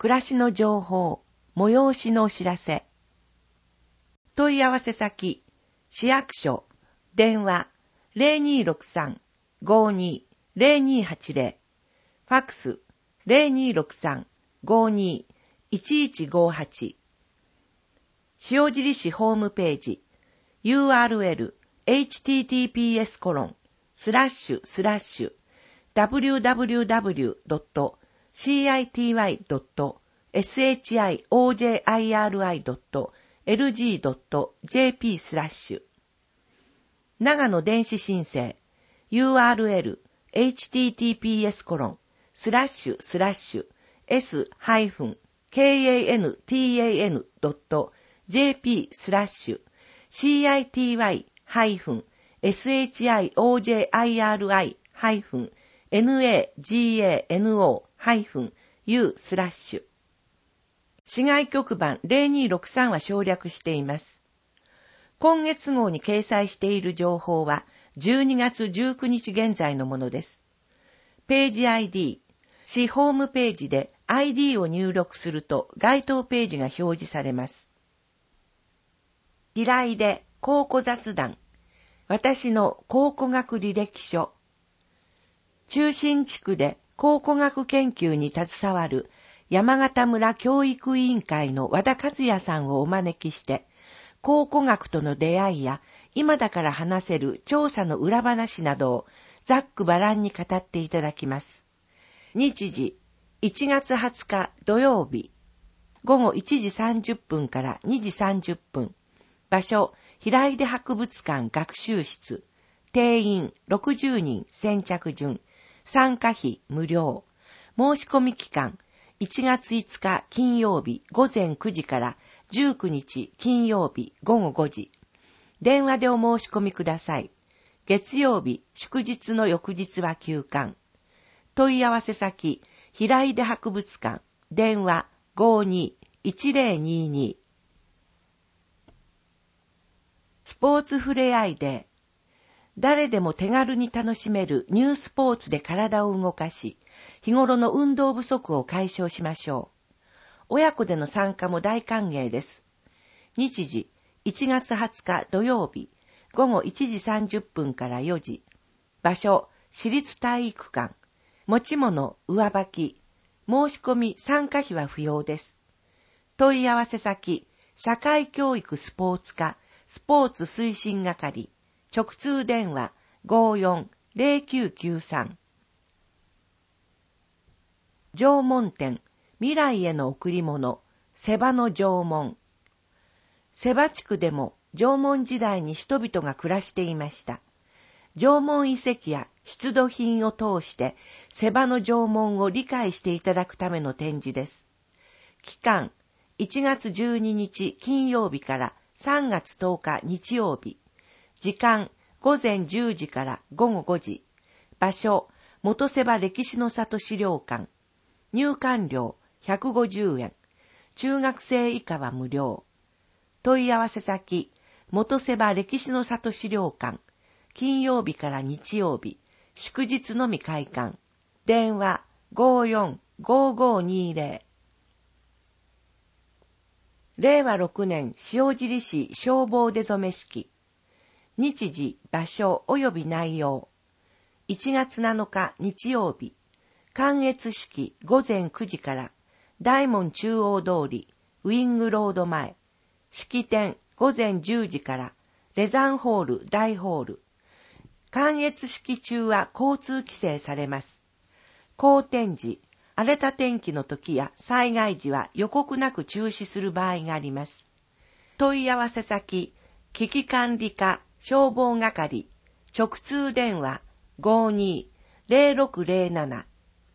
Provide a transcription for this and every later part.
暮らしの情報、催しのお知らせ。問い合わせ先、市役所、電話 0263-52-0280、ファックス 0263-52-1158、塩尻市ホームページ、URL https://www.city.shojiri.lg.jp/ 長野電子申請 URL https://city-city.jp/city-nagano-u/ 市外局番0263は省略しています。今月号に掲載している情報は12月19日現在のものです。ページ ID、市ホームページで ID を入力すると該当ページが表示されます。平井で考古雑談、私の考古学履歴書。中心地区で考古学研究に携わる山形村教育委員会の和田和也さんをお招きして、考古学との出会いや今だから話せる調査の裏話などをざっくばらんに語っていただきます。日時、1月20日土曜日、午後1時30分から2時30分、場所、平出博物館学習室、定員60人先着順、参加費無料、申し込み期間、1月5日金曜日午前9時から19日金曜日午後5時。電話でお申し込みください。月曜日、祝日の翌日は休館。問い合わせ先、平出博物館、電話 52-1022。スポーツふれあいデー。誰でも手軽に楽しめるニュースポーツで体を動かし、日頃の運動不足を解消しましょう。親子での参加も大歓迎です。日時、1月20日土曜日、午後1時30分から4時。場所、市立体育館。持ち物、上履き。申し込み、参加費は不要です。問い合わせ先、社会教育スポーツ課、スポーツ推進係。直通電話 54-0993。縄文展、未来への贈り物、瀬場の縄文。瀬場地区でも縄文時代に人々が暮らしていました。縄文遺跡や出土品を通して瀬場の縄文を理解していただくための展示です。期間、1月12日金曜日から3月10日日曜日。時間、午前10時から午後5時。場所、元瀬場歴史の里資料館。入館料150円。中学生以下は無料。問い合わせ先、元瀬場歴史の里資料館。金曜日から日曜日。祝日のみ開館。電話 54-5520。令和6年塩尻市消防出初め式。日時、場所及び内容。1月7日日曜日。観閲式午前9時から大門中央通りウィングロード前。式典午前10時からレザンホール大ホール。観閲式中は交通規制されます。好天時、荒れた天気の時や災害時は予告なく中止する場合があります。問い合わせ先、危機管理課消防係、直通電話 52-0607。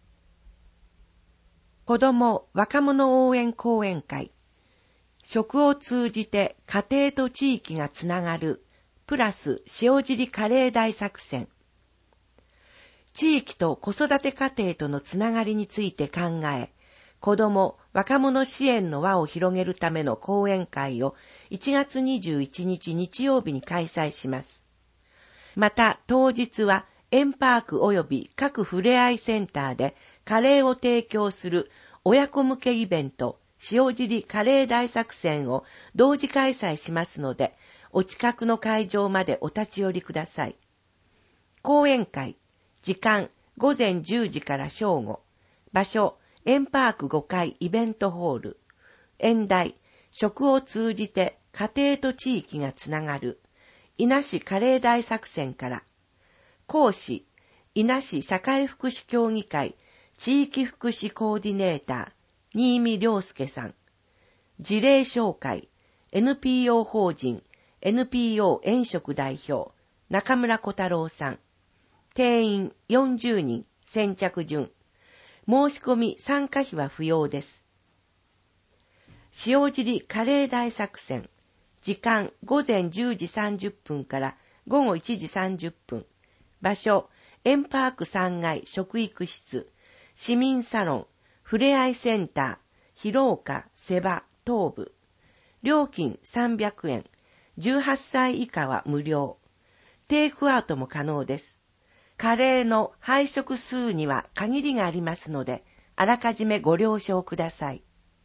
子ども若者応援講演会。食を通じて家庭と地域がつながる、プラス塩尻カレー大作戦。地域と子育て家庭とのつながりについて考え、子ども、若者支援の輪を広げるための講演会を1月21日日曜日に開催します。また当日は円パーク及び各ふれあいセンターでカレーを提供する親子向けイベント、塩尻カレー大作戦を同時開催しますので、お近くの会場までお立ち寄りください。講演会、時間午前10時から正午、場所、円パーク5階イベントホール、演題、食を通じて家庭と地域がつながる、伊那市カレー大作戦から、講師、伊那市社会福祉協議会地域福祉コーディネーター、新見良介さん。事例紹介、NPO 法人、NPO 遠食代表、中村小太郎さん。定員40人、先着順。申し込み参加費は不要です。塩尻カレー大作戦。時間午前10時30分から午後1時30分。場所、円パーク3階食育室、市民サロン、ふれあいセンター、広岡、瀬場、東部。料金300円。18歳以下は無料。テイクアウトも可能です。カレーの配食数には限りがありますので、あらかじめご了承ください。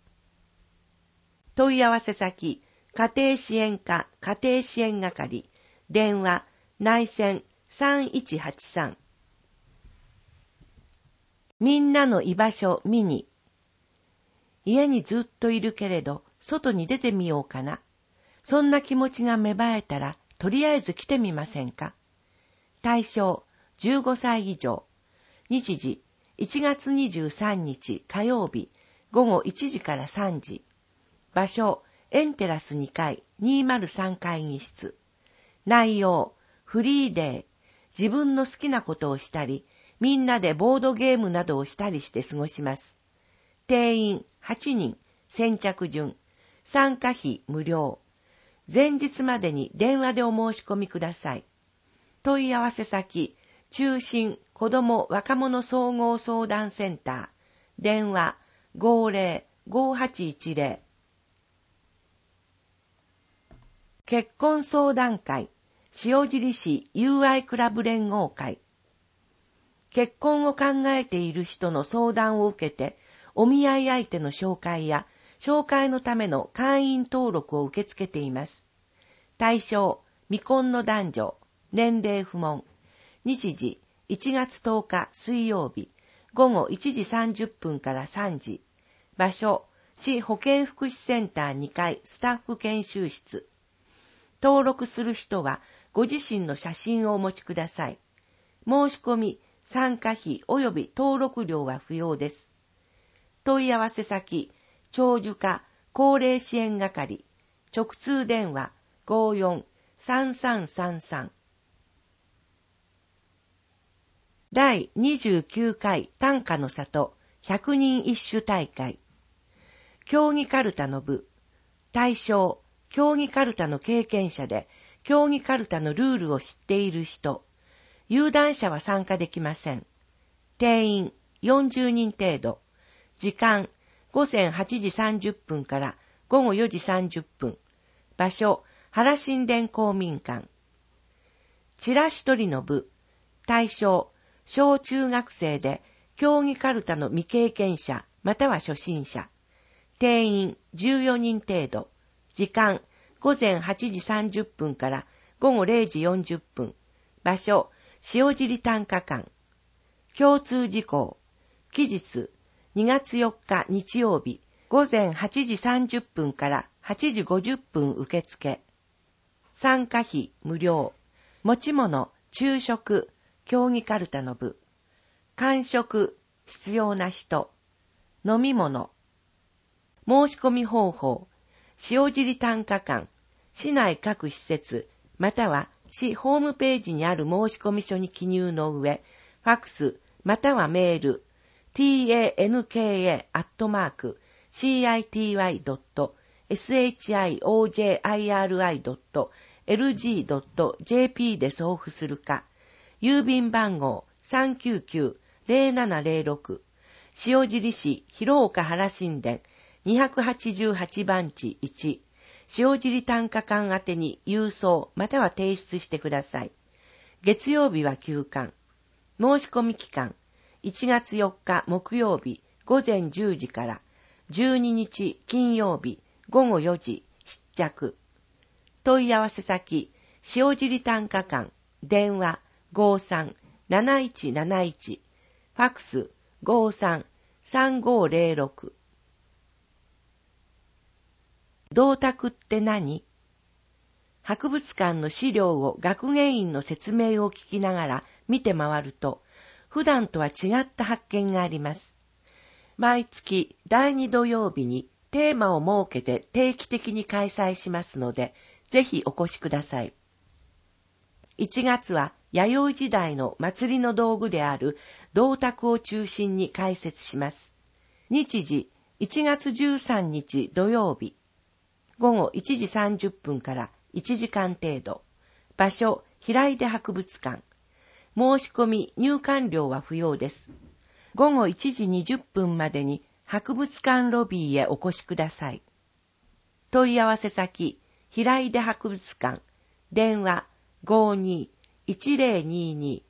問い合わせ先、家庭支援課家庭支援係、電話、内線3183。みんなの居場所見に。家にずっといるけれど、外に出てみようかな。そんな気持ちが芽生えたら、とりあえず来てみませんか。対象、15歳以上。日時、1月23日火曜日、午後1時から3時。場所、エンテラス2階203会議室。内容、フリーデー。自分の好きなことをしたり、みんなでボードゲームなどをしたりして過ごします。定員8人、先着順。参加費無料。前日までに電話でお申し込みください。問い合わせ先、中心子ども若者総合相談センター。電話50-5810。結婚相談会、塩尻市友愛クラブ連合会。結婚を考えている人の相談を受けて、お見合い相手の紹介や、紹介のための会員登録を受け付けています。対象、未婚の男女、年齢不問。日時、1月10日水曜日、午後1時30分から3時。場所、市保健福祉センター2階スタッフ研修室。登録する人は、ご自身の写真をお持ちください。申し込み、参加費及び登録料は不要です。問い合わせ先、長寿課高齢支援係、直通電話54-3333。第29回短歌の里100人一首大会。競技かるたの部。対象、競技かるたの経験者で、競技かるたのルールを知っている人。有段者は参加できません。定員40人程度。時間、午前8時30分から午後4時30分。場所、原新田公民館。チラシ取りの部。対象、小中学生で、競技かるたの未経験者、または初心者。定員14人程度。時間、午前8時30分から午後0時40分。場所、塩尻短歌館。共通事項。期日、2月4日日曜日、午前8時30分から8時50分受付。参加費無料。持ち物、昼食、競技かるたの部。間食、必要な人。飲み物。申し込み方法。塩尻短歌館、市内各施設、または市ホームページにある申込書に記入の上、ファクス、またはメール、tanka@citi.shijiri.lg.jp で送付するか、郵便番号399-0706、塩尻市広岡原新田288番地1、塩尻短歌館宛てに郵送または提出してください。月曜日は休館。申し込み期間、1月4日木曜日午前10時から12日金曜日午後4時必着。問い合わせ先、塩尻短歌館、電話53-7171、ファックス53-3506。銅鐸って何？博物館の資料を学芸員の説明を聞きながら見て回ると、普段とは違った発見があります。毎月第2土曜日にテーマを設けて定期的に開催しますので、ぜひお越しください。1月は弥生時代の祭りの道具である銅鐸を中心に解説します。日時1月13日土曜日、午後1時30分から1時間程度。場所、平出博物館。申し込み、入館料は不要です。午後1時20分までに博物館ロビーへお越しください。問い合わせ先、平出博物館。電話52-1022。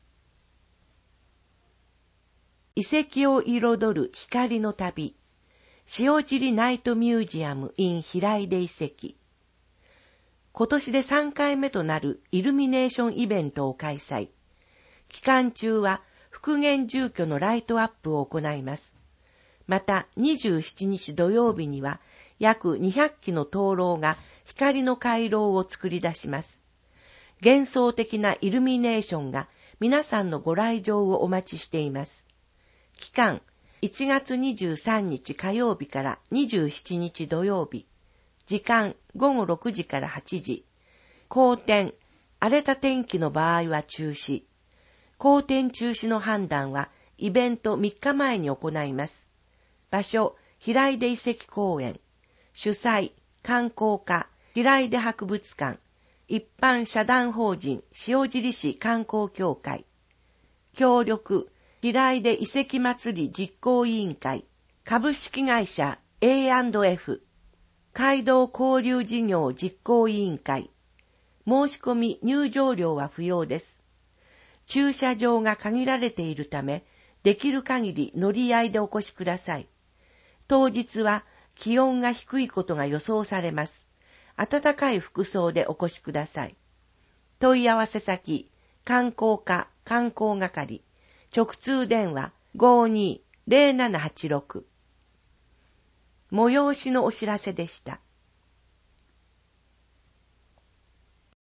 遺跡を彩る光の旅。塩尻ナイトミュージアム in 平出遺跡。今年で3回目となるイルミネーションイベントを開催。期間中は復元住居のライトアップを行います。また27日土曜日には約200基の灯籠が光の回廊を作り出します。幻想的なイルミネーションが皆さんのご来場をお待ちしています。期間1月23日火曜日から27日土曜日。時間午後6時から8時。好天、荒れた天気の場合は中止。好天中止の判断はイベント3日前に行います。場所、平出遺跡公園。主催、観光課、平出博物館。一般社団法人塩尻市観光協会。協力、平出遺跡祭り実行委員会。株式会社 A&F。街道交流事業実行委員会。申し込み入場料は不要です。駐車場が限られているため、できる限り乗り合いでお越しください。当日は気温が低いことが予想されます。暖かい服装でお越しください。問い合わせ先、観光課観光係。直通電話 52-0786。催しのお知らせでした。